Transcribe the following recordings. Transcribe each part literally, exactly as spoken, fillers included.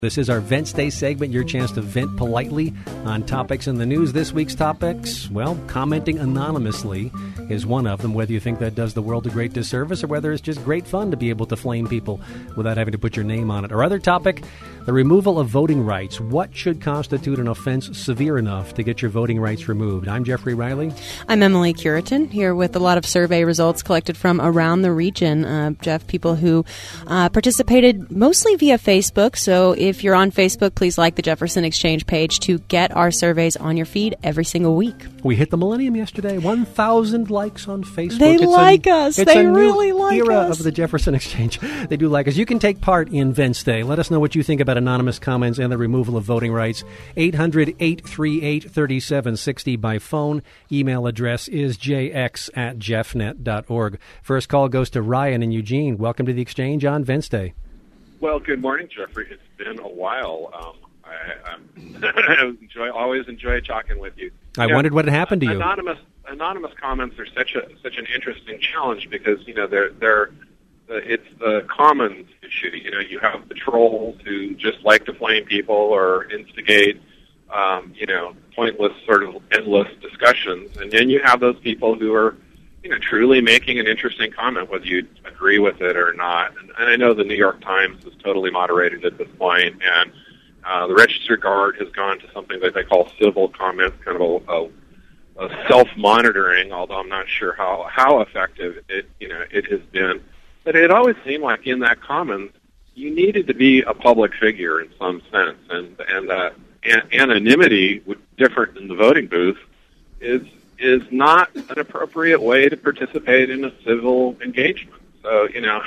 This is our Vent Stay segment, your chance to vent politely on topics in the news. This week's topics, well, commenting anonymously is one of them, whether you think that does the world a great disservice or whether it's just great fun to be able to flame people without having to put your name on it. Our other topic, the removal of voting rights. What should constitute an offense severe enough to get your voting rights removed? I'm Jeffrey Riley. I'm Emily Curitin, here with a lot of survey results collected from around the region. Uh, Jeff, people who uh, participated mostly via Facebook, so if If you're on Facebook, please like the Jefferson Exchange page to get our surveys on your feed every single week. We hit the millennium yesterday. one thousand likes on Facebook. They it's like a, us. It's they a really new like era us. of the Jefferson Exchange. They do like us. You can take part in Vents Day. Let us know what you think about anonymous comments and the removal of voting rights. eight hundred, eight three eight, three seven six zero by phone. Email address is j x at jeffnet dot org. First call goes to Ryan in Eugene. Welcome to the Exchange on Vents Day. Well, good morning, Jeffrey. It's been a while. Um, I, I enjoy, always enjoy talking with you. I you wondered know, what had happened to you. Anonymous, anonymous comments are such a such an interesting challenge because you know they're they're uh, it's the commons issue. You know, you have the trolls who just like to flame people or instigate, um, you know, pointless sort of endless discussions, and then you have those people who are, you know, truly making an interesting comment, whether you agree with it or not. And, and I know the New York Times is totally moderated at this point, and uh, the Register Guard has gone to something that they call civil comments, kind of a, a, a self-monitoring, although I'm not sure how, how effective it, you know, it has been. But it always seemed like in that commons, you needed to be a public figure in some sense, and, and uh, an- anonymity, different in the voting booth, is is not an appropriate way to participate in a civil engagement. So, you know,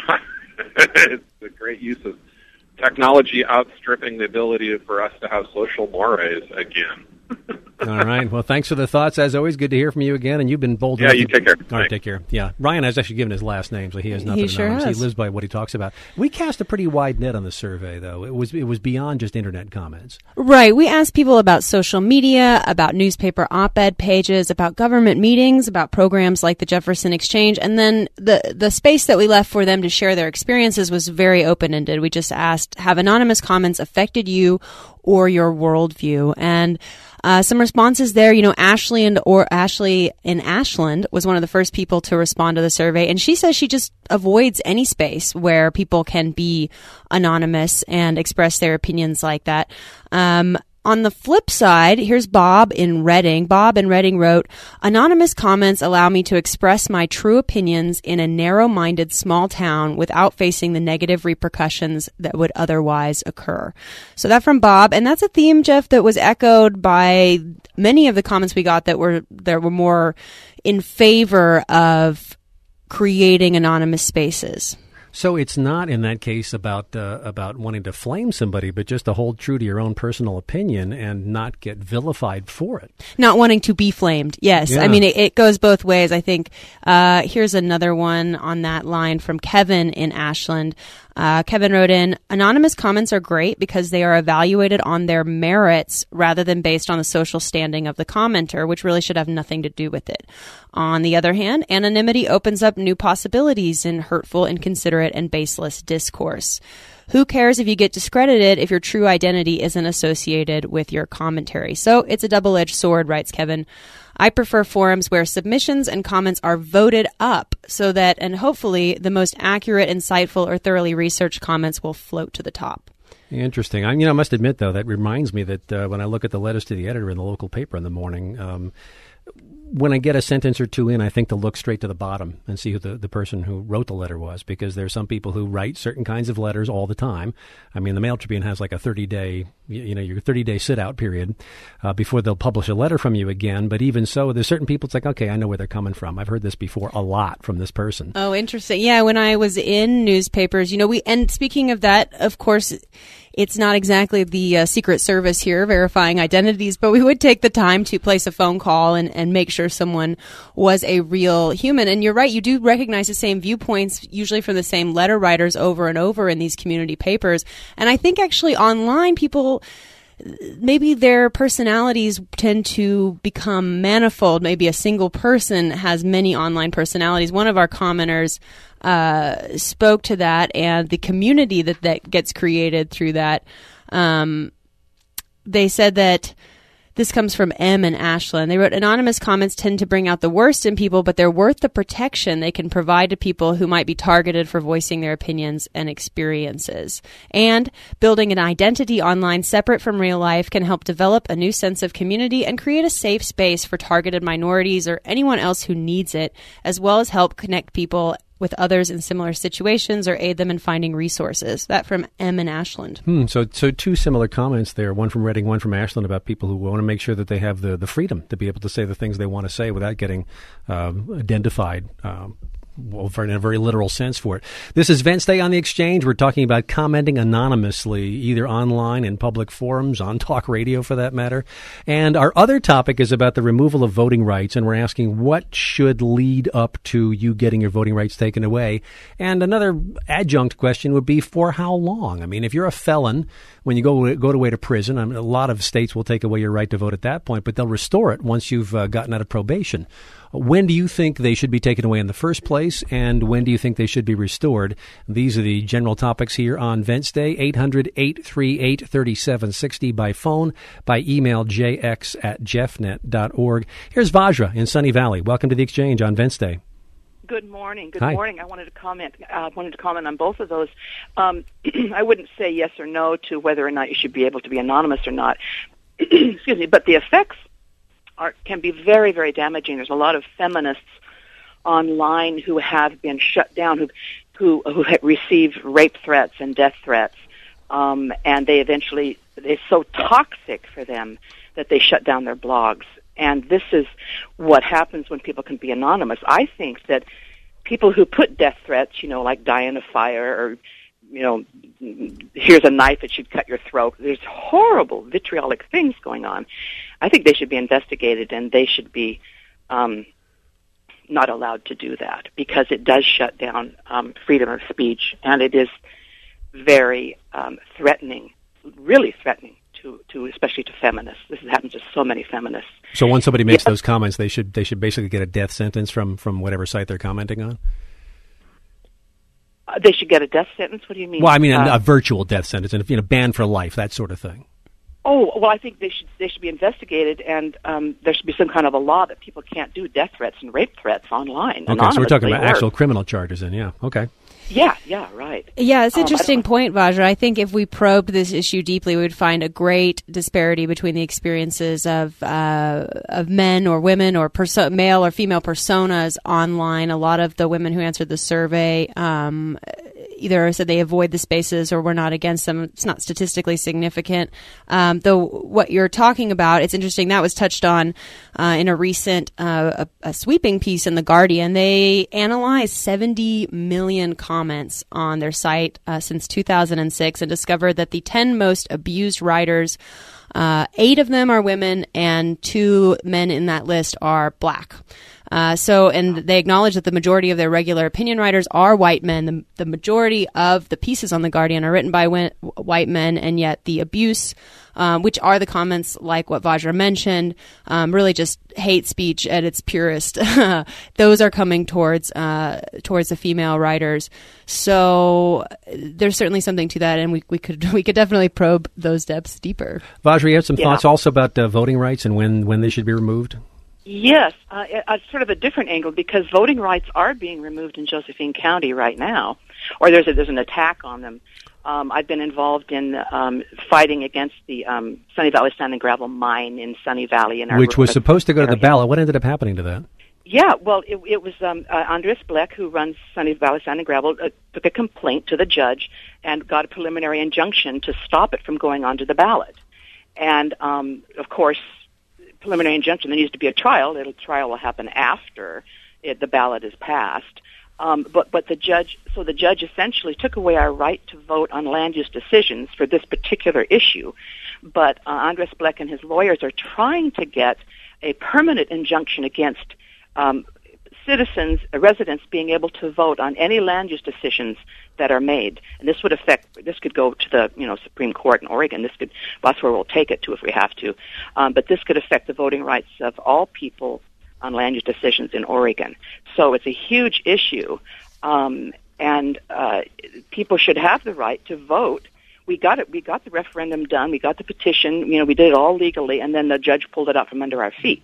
it's a great use of technology outstripping the ability for us to have social mores again. All right. Well, thanks for the thoughts. As always, good to hear from you again. And you've been bold Yeah, enough. you to... take care. All right, Thanks. take care. Yeah. Ryan has actually given his last name, so he has nothing He sure anonymous. has. He lives by what he talks about. We cast a pretty wide net on the survey, though. It was it was beyond just internet comments. Right. We asked people about social media, about newspaper op-ed pages, about government meetings, about programs like the Jefferson Exchange, and then the the space that we left for them to share their experiences was very open-ended. We just asked, have anonymous comments affected you or your worldview? And Uh, some responses there, you know, Ashley and or Ashley in Ashland was one of the first people to respond to the survey. And she says she just avoids any space where people can be anonymous and express their opinions like that. Um, On the flip side, here's Bob in Reading. Bob in Reading wrote, anonymous comments allow me to express my true opinions in a narrow-minded small town without facing the negative repercussions that would otherwise occur. So that from Bob. And that's a theme, Jeff, that was echoed by many of the comments we got that were, that were more in favor of creating anonymous spaces. So it's not in that case about uh, about wanting to flame somebody, but just to hold true to your own personal opinion and not get vilified for it. Not wanting to be flamed. Yes. Yeah. I mean, it, it goes both ways. I think uh, here's another one on that line from Kevin in Ashland. Uh, Kevin wrote in, anonymous comments are great because they are evaluated on their merits rather than based on the social standing of the commenter, which really should have nothing to do with it. On the other hand, anonymity opens up new possibilities in hurtful, inconsiderate, and baseless discourse. Who cares if you get discredited if your true identity isn't associated with your commentary? So it's a double-edged sword, writes Kevin. I prefer forums where submissions and comments are voted up so that, and hopefully, the most accurate, insightful, or thoroughly researched comments will float to the top. Interesting. I, you know, I must admit, though, that reminds me that uh, when I look at the letters to the editor in the local paper in the morning, um, when I get a sentence or two in, I think to look straight to the bottom and see who the, the person who wrote the letter was, because there are some people who write certain kinds of letters all the time. I mean, the Mail Tribune has like a thirty-day, you know, your thirty-day sit-out period uh, before they'll publish a letter from you again. But even so, there's certain people, it's like, okay, I know where they're coming from. I've heard this before a lot from this person. Oh, interesting. Yeah, when I was in newspapers, you know, we, and speaking of that, of course, it's not exactly the uh, Secret Service here verifying identities, but we would take the time to place a phone call and, and make sure someone was a real human. And you're right, you do recognize the same viewpoints, usually from the same letter writers over and over in these community papers. And I think actually online people, maybe their personalities tend to become manifold. Maybe a single person has many online personalities. One of our commenters uh, spoke to that, and the community that, that gets created through that Um, they said that this comes from M and Ashland. They wrote, anonymous comments tend to bring out the worst in people, but they're worth the protection they can provide to people who might be targeted for voicing their opinions and experiences. And building an identity online separate from real life can help develop a new sense of community and create a safe space for targeted minorities or anyone else who needs it, as well as help connect people with others in similar situations or aid them in finding resources. That from M in Ashland. Hmm, so so two similar comments there, one from Reading, one from Ashland, about people who want to make sure that they have the, the freedom to be able to say the things they want to say without getting um, identified um, well, in a very literal sense for it. This is Wednesday on the Exchange. We're talking about commenting anonymously, either online, in public forums, on talk radio for that matter. And our other topic is about the removal of voting rights, and we're asking what should lead up to you getting your voting rights taken away. And another adjunct question would be, for how long? I mean, if you're a felon, when you go go away to prison, I mean, a lot of states will take away your right to vote at that point, but they'll restore it once you've uh, gotten out of probation. When do you think they should be taken away in the first place, and when do you think they should be restored? These are the general topics here on Wednesday. eight hundred, eight three eight, three seven six zero by phone, by email, j x at jeffnet dot org. Here's Vajra in Sunny Valley. Welcome to the Exchange on Wednesday. Good morning. Good Hi. morning. I wanted to comment. I uh, wanted to comment on both of those. Um, I wouldn't say yes or no to whether or not you should be able to be anonymous or not. Excuse me. But the effects are can be very, very damaging. There's a lot of feminists online who have been shut down, who who who have received rape threats and death threats, um, and they eventually it's so toxic for them that they shut down their blogs. And this is what happens when people can be anonymous. I think that people who put death threats, you know, like die in a fire, or, you know, here's a knife that should cut your throat. There's horrible vitriolic things going on. I think they should be investigated, and they should be um, not allowed to do that, because it does shut down um, freedom of speech, and it is very um, threatening, really threatening. To, to especially to feminists. This happens to so many feminists. So when somebody makes yeah. those comments, they should they should basically get a death sentence from, from whatever site they're commenting on? Uh, they should get a death sentence? What do you mean? Well, I mean a, uh, a virtual death sentence, and you know, banned for life, that sort of thing. Oh, well, I think they should they should be investigated, and um, there should be some kind of a law that people can't do death threats and rape threats online. Okay, so we're talking about or, actual criminal charges then, yeah, okay. Yeah, yeah, right. Yeah, it's an Um, interesting point, Vajra. I think if we probed this issue deeply, we would find a great disparity between the experiences of uh, of men or women or perso- male or female personas online. A lot of the women who answered the survey um, either said they avoid the spaces or were not against them. It's not statistically significant. Um, though what you're talking about, it's interesting. That was touched on uh, in a recent uh, a, a sweeping piece in The Guardian. They analyzed seventy million comments on their site uh, since two thousand six and discovered that the ten most abused writers, uh, eight of them are women and two men in that list are black. Uh, so, and they acknowledge that the majority of their regular opinion writers are white men. The, the majority of the pieces on The Guardian are written by win- white men, and yet the abuse, um, which are the comments like what Vajra mentioned, um, really just hate speech at its purest. Those are coming towards uh, towards the female writers. So there's certainly something to that, and we, we could we could definitely probe those depths deeper. Vajra, you have some Yeah. thoughts also about uh, voting rights and when, when they should be removed? Yes, uh, a, a sort of a different angle, because voting rights are being removed in Josephine County right now, or there's a, there's an attack on them. Um, I've been involved in um, fighting against the um, Sunny Valley Sand and Gravel mine in Sunny Valley, in our Which was supposed to go to the area. ballot. What ended up happening to that? Yeah, well, it, it was um, uh, Andres Bleck, who runs Sunny Valley Sand and Gravel, uh, took a complaint to the judge and got a preliminary injunction to stop it from going onto the ballot. And, um, of course, preliminary injunction, there needs to be a trial. The trial will happen after it, the ballot is passed. Um, but but the judge, so the judge essentially took away our right to vote on land use decisions for this particular issue. But uh, Andres Bleck and his lawyers are trying to get a permanent injunction against um, citizens, uh, residents being able to vote on any land use decisions that are made. And this would affect, this could go to the, you know, Supreme Court in Oregon. This could, that's where we'll take it to if we have to. Um, but this could affect the voting rights of all people on land use decisions in Oregon. So it's a huge issue. Um, and uh, people should have the right to vote we got it. We got the referendum done. We got the petition. You know, we did it all legally, and then the judge pulled it out from under our feet.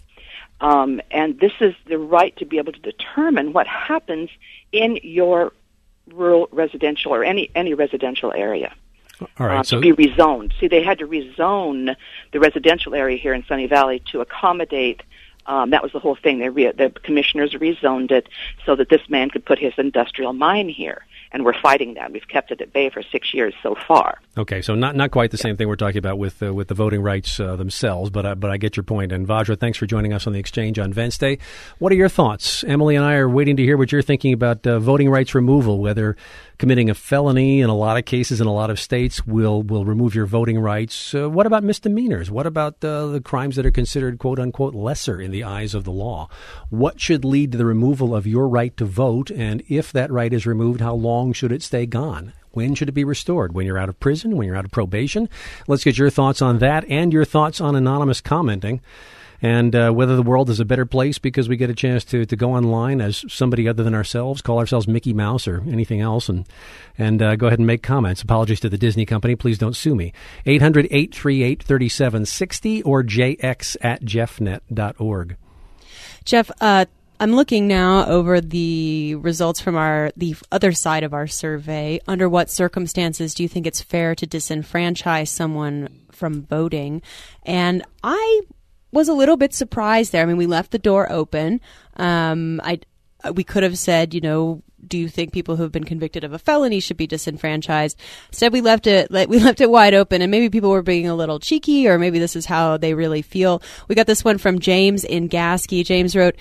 Um, and this is the right to be able to determine what happens in your rural residential or any any residential area. All right, uh, so to be rezoned. See, they had to rezone the residential area here in Sunny Valley to accommodate. Um, that was the whole thing. They re- the commissioners rezoned it so that this man could put his industrial mine here. And we're fighting that. We've kept it at bay for six years so far. Okay, so not not quite the same thing we're talking about with uh, with the voting rights uh, themselves, but uh, but I get your point. And Vajra, thanks for joining us on the Exchange on Wednesday. What are your thoughts? Emily and I are waiting to hear what you're thinking about uh, voting rights removal, whether committing a felony in a lot of cases in a lot of states will will remove your voting rights. Uh, what about misdemeanors? What about uh, the crimes that are considered quote unquote lesser in the eyes of the law? What should lead to the removal of your right to vote? And if that right is removed, how long should it stay gone? When should it be restored? When you're out of prison? When you're out of probation? Let's get your thoughts on that and your thoughts on anonymous commenting. And uh, whether the world is a better place because we get a chance to, to go online as somebody other than ourselves, call ourselves Mickey Mouse or anything else, and and uh, go ahead and make comments. Apologies to the Disney company. Please don't sue me. eight hundred, eight three eight, three seven six zero or jx at jeffnet dot org. Jeff, uh, I'm looking now over the results from our the other side of our survey. Under what circumstances do you think it's fair to disenfranchise someone from voting? And I was a little bit surprised there. I mean, we left the door open. Um, I we could have said, you know, do you think people who have been convicted of a felony should be disenfranchised? Instead, we left it we left it wide open, and maybe people were being a little cheeky, or maybe this is how they really feel. We got this one from James in Gasky. James wrote,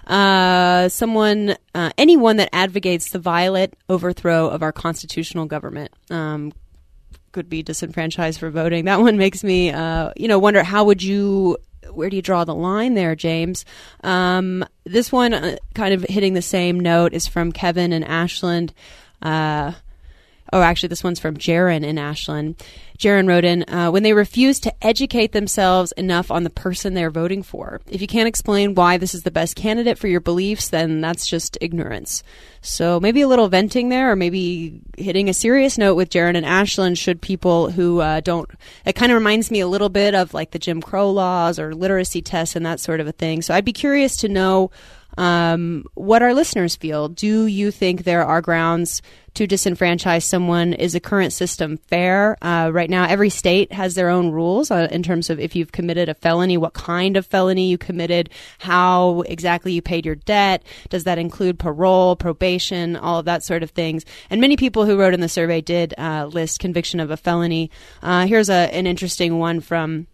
uh, someone, uh, anyone that advocates the violent overthrow of our constitutional government um, could be disenfranchised for voting. That one makes me, uh, you know, wonder how would you. Where do you draw the line there, James? Um, this one, uh, kind of hitting the same note, is from Kevin in Ashland. Uh, oh, actually, this one's from Jaron in Ashland. Jaron wrote in, uh, when they refuse to educate themselves enough on the person they're voting for. If you can't explain why this is the best candidate for your beliefs, then that's just ignorance. So maybe a little venting there, or maybe hitting a serious note with Jaron and Ashland should people who uh, don't... It kind of reminds me a little bit of like the Jim Crow laws or literacy tests and that sort of a thing. So I'd be curious to know um, what our listeners feel. Do you think there are grounds to disenfranchise someone? Is the current system fair? Uh, right now, every state has their own rules uh, in terms of if you've committed a felony, what kind of felony you committed, how exactly you paid your debt. Does that include parole, probation, all of that sort of things? And many people who wrote in the survey did uh, list conviction of a felony. Uh, here's a, an interesting one from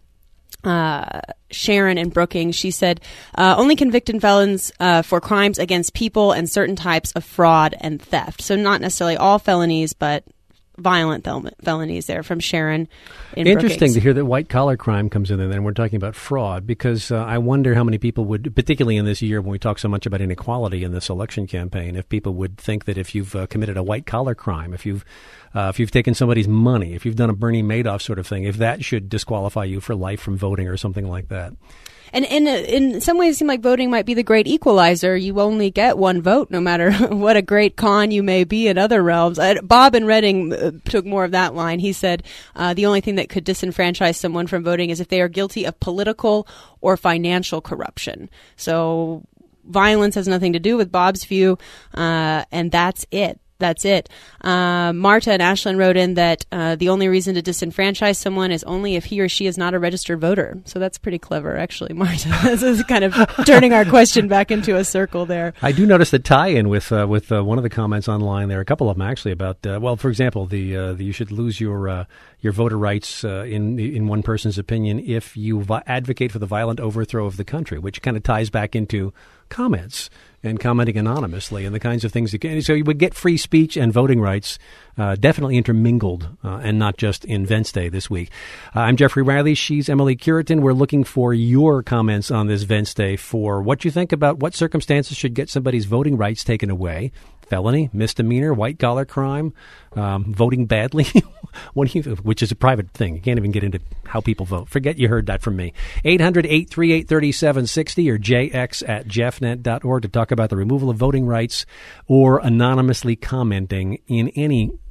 Uh, Sharon in Brookings. She said, uh, only convicted felons uh, for crimes against people and certain types of fraud and theft. So not necessarily all felonies, but violent fel- felonies there from Sharon in Interesting Brookings. to hear that white-collar crime comes in there, and we're talking about fraud, because uh, I wonder how many people would, particularly in this year when we talk so much about inequality in this election campaign, if people would think that if you've uh, committed a white-collar crime, if you've uh, if you've taken somebody's money, if you've done a Bernie Madoff sort of thing, if that should disqualify you for life from voting or something like that. And in in some ways, it seems like voting might be the great equalizer. You only get one vote, no matter what a great con you may be in other realms. Uh, Bob in Reading uh, took more of that line. He said uh, the only thing that could disenfranchise someone from voting is if they are guilty of political or financial corruption. So violence has nothing to do with Bob's view, uh, and that's it. That's it. Uh, Marta and Ashland wrote in that uh, the only reason to disenfranchise someone is only if he or she is not a registered voter. So that's pretty clever, actually, Marta. This is kind of turning our question back into a circle there. I do notice the tie-in with uh, with uh, one of the comments online there, a couple of them actually, about, uh, well, for example, the, uh, the you should lose your uh, your voter rights uh, in in one person's opinion if you vi- advocate for the violent overthrow of the country, which kind of ties back into comments and commenting anonymously and the kinds of things that can, so you would get free speech and voting rights uh, definitely intermingled uh, and not just in Wednesday this week. Uh, I'm Jeffrey Riley. She's Emily Curitin. We're looking for your comments on this Wednesday for what you think about what circumstances should get somebody's voting rights taken away. Felony, misdemeanor, white-collar crime, um, voting badly, what do you, which is a private thing. You can't even get into how people vote. Forget you heard that from me. eight hundred, eight three eight, three seven six zero or jx at jeffnet dot org to talk about the removal of voting rights or anonymously commenting in any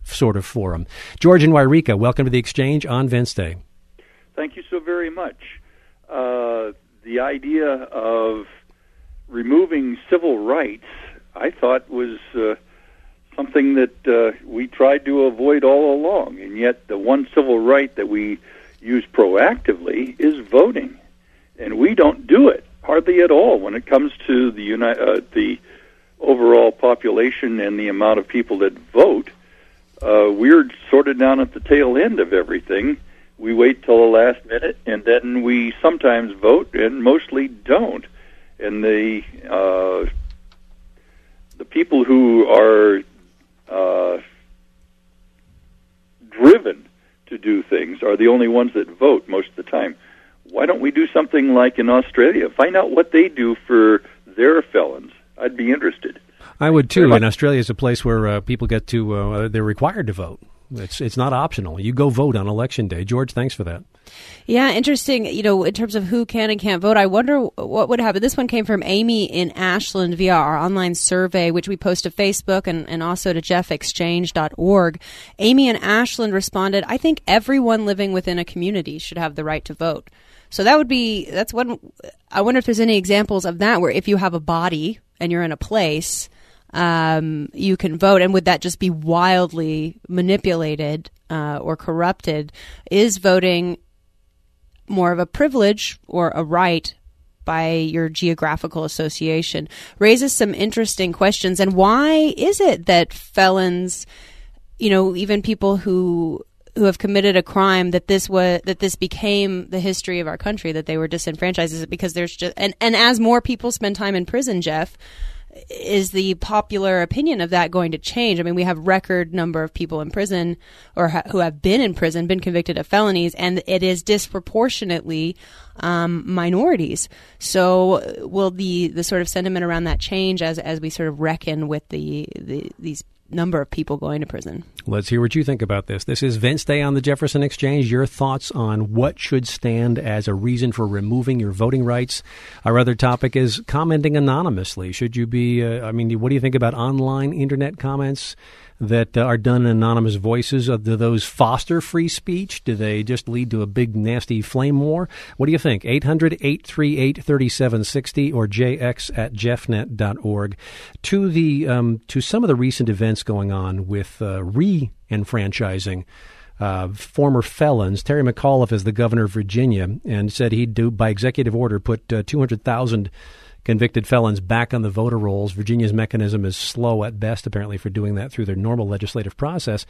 sort of forum. George in Wairika, welcome to the Exchange on Wednesday. Thank you so very much. Uh, the idea of removing civil rights, I thought, was uh, something that uh, we tried to avoid all along, and yet the one civil right that we use proactively is voting, and we don't do it hardly at all when it comes to the uni- uh, the overall population and the amount of people that vote. Uh, we're sort of down at the tail end of everything. We wait till the last minute, and then we sometimes vote and mostly don't. And the uh, the people who are uh, driven to do things are the only ones that vote most of the time. Why don't we do something like in Australia? Find out what they do for their felons. I'd be interested. I would too. And Australia is a place where uh, people get to, uh, they're required to vote. It's it's not optional. You go vote on Election Day. George, thanks for that. Yeah, interesting. You know, in terms of who can and can't vote, I wonder what would happen. This one came from Amy in Ashland via our online survey, which we post to Facebook and, and also to jeff exchange dot org. Amy in Ashland responded, I think everyone living within a community should have the right to vote. So that would be, that's one, I wonder if there's any examples of that where if you have a body and you're in a place, Um, you can vote, and would that just be wildly manipulated uh, or corrupted? Is voting more of a privilege or a right by your geographical association? Raises some interesting questions. And why is it that felons, you know, even people who who have committed a crime, that this was that this became the history of our country, that they were disenfranchised? Is it because there's just and, and as more people spend time in prison, Jeff, is the popular opinion of that going to change? I mean, we have record number of people in prison or ha- who have been in prison, been convicted of felonies, and it is disproportionately um, minorities. So will the, the sort of sentiment around that change as as we sort of reckon with the, the these number of people going to prison? Let's hear what you think about this. This is Wednesday on the Jefferson Exchange. Your thoughts on what should stand as a reason for removing your voting rights. Our other topic is commenting anonymously. Should you be, uh, I mean, what do you think about online internet comments that uh, are done in anonymous voices? Uh, do those foster free speech? Do they just lead to a big, nasty flame war? What do you think? eight hundred, eight three eight, three seven six zero or j x at jeff net dot org. To the um, to some of the recent events going on with uh, re-enfranchising uh, former felons. Terry McAuliffe is the governor of Virginia and said he'd do, by executive order, put uh, two hundred thousand convicted felons back on the voter rolls. Virginia's mechanism is slow at best, apparently, for doing that through their normal legislative process.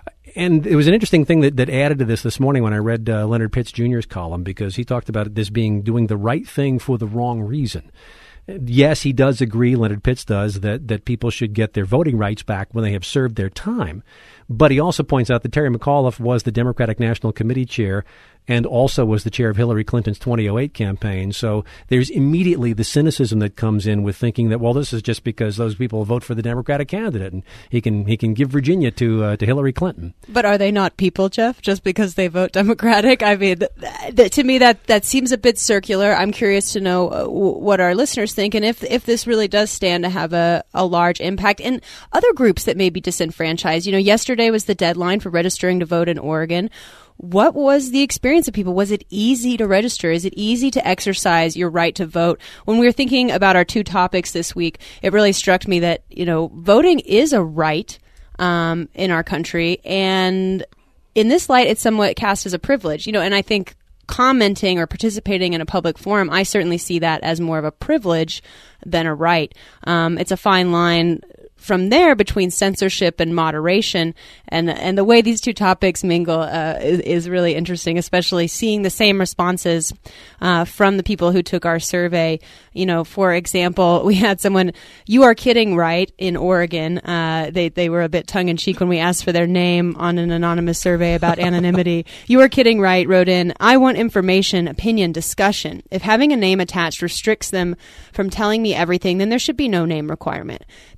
And it was an interesting thing that, that added to this this morning when I read uh, Leonard Pitts Junior's column, because he talked about this being doing the right thing for the wrong reason. Yes, he does agree, Leonard Pitts does, that, that people should get their voting rights back when they have served their time. But he also points out that Terry McAuliffe was the Democratic National Committee chair and also was the chair of Hillary Clinton's twenty oh eight campaign. So there's immediately the cynicism that comes in with thinking that, well, this is just because those people vote for the Democratic candidate, and he can he can give Virginia to uh, to Hillary Clinton. But are they not people, Jeff, just because they vote Democratic? I mean, th- th- to me, that, that seems a bit circular. I'm curious to know uh, w- what our listeners think, and if if this really does stand to have a, a large impact in other groups that may be disenfranchised. You know, yesterday was the deadline for registering to vote in Oregon. What was the experience of people? Was it easy to register? Is it easy to exercise your right to vote? When we were thinking about our two topics this week, it really struck me that, you know, voting is a right um, in our country. And in this light, it's somewhat cast as a privilege, you know, and I think commenting or participating in a public forum, I certainly see that as more of a privilege than a right. Um, it's a fine line from there between censorship and moderation, and and the way these two topics mingle uh, is, is really interesting, especially seeing the same responses uh, from the people who took our survey. You know, for example, we had someone, "You are kidding, right?" in Oregon. Uh, they they were a bit tongue in cheek when we asked for their name on an anonymous survey about anonymity. "You are kidding, right?" wrote in, "I want information, opinion, discussion. If having a name attached restricts them from telling me everything, then there should be no name requirement. There are people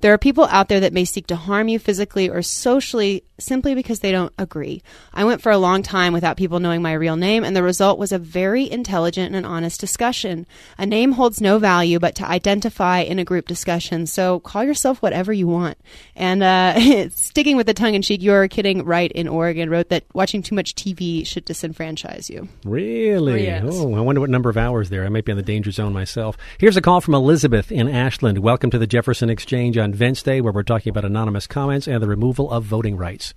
out there that may seek to harm you physically or socially simply because they don't agree. I went for a long time without people knowing my real name, and the result was a very intelligent and honest discussion. A name holds no value but to identify in a group discussion, so call yourself whatever you want. And uh, sticking with the tongue-in-cheek, You're Kidding Right in Oregon wrote that watching too much T V should disenfranchise you. Really? Yes. Oh, I wonder what number of hours there. I might be on the danger zone myself. Here's a call from Elizabeth in Ashland. Welcome to the Jefferson Exchange on Vents Day, where we're talking about anonymous comments and the removal of voting rights.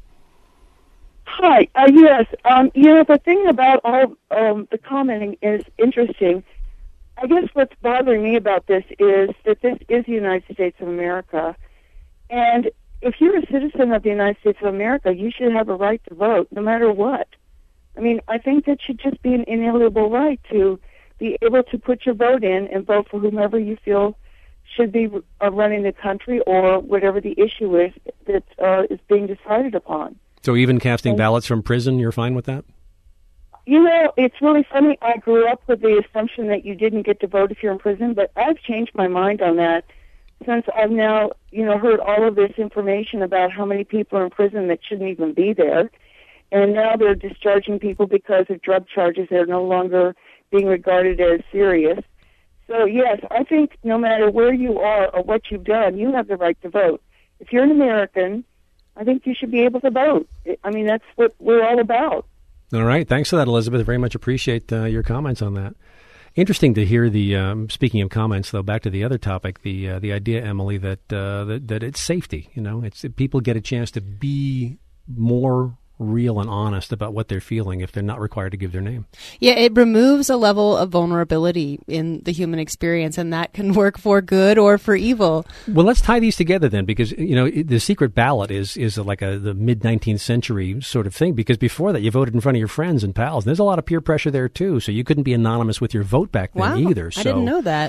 Hi. Uh, yes. Um, you know, the thing about all um, the commenting is interesting. I guess what's bothering me about this is that this is the United States of America. And if you're a citizen of the United States of America, you should have a right to vote no matter what. I mean, I think that should just be an inalienable right to be able to put your vote in and vote for whomever you feel should be uh, running the country or whatever the issue is that uh, is being decided upon. So even casting ballots from prison, you're fine with that? You know, it's really funny. I grew up with the assumption that you didn't get to vote if you're in prison, but I've changed my mind on that since I've now, you know, heard all of this information about how many people are in prison that shouldn't even be there. And now they're discharging people because of drug charges that are no longer being regarded as serious. So, yes, I think no matter where you are or what you've done, you have the right to vote. If you're an American, I think you should be able to vote. I mean, that's what we're all about. All right. Thanks for that, Elizabeth. Very much appreciate uh, your comments on that. Interesting to hear the, um, speaking of comments, though, back to the other topic, the uh, the idea, Emily, that, uh, that that it's safety. You know, it's people get a chance to be more real and honest about what they're feeling if they're not required to give their name. Yeah, it removes a level of vulnerability in the human experience, and that can work for good or for evil. Well, let's tie these together then, because, you know, the secret ballot is is like a the mid-nineteenth century sort of thing, because before that you voted in front of your friends and pals. And there's a lot of peer pressure there, too, so you couldn't be anonymous with your vote back then wow, either. I So. didn't know that.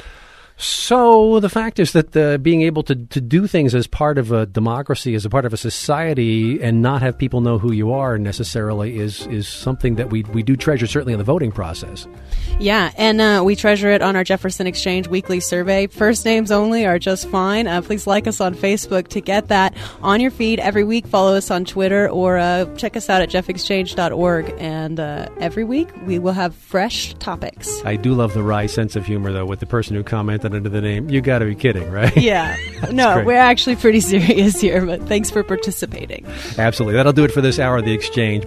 So the fact is that uh, being able to, to do things as part of a democracy, as a part of a society, and not have people know who you are necessarily is is something that we we do treasure, certainly in the voting process. Yeah, and uh, we treasure it on our Jefferson Exchange weekly survey. First names only are just fine. Uh, please like us on Facebook to get that on your feed every week. Follow us on Twitter or uh, check us out at jeff exchange dot org. And uh, every week we will have fresh topics. I do love the wry sense of humor, though, with the person who commented under the name. You got to be kidding, right? Yeah. No, great. We're actually pretty serious here, but thanks for participating. Absolutely. That'll do it for this hour of The Exchange.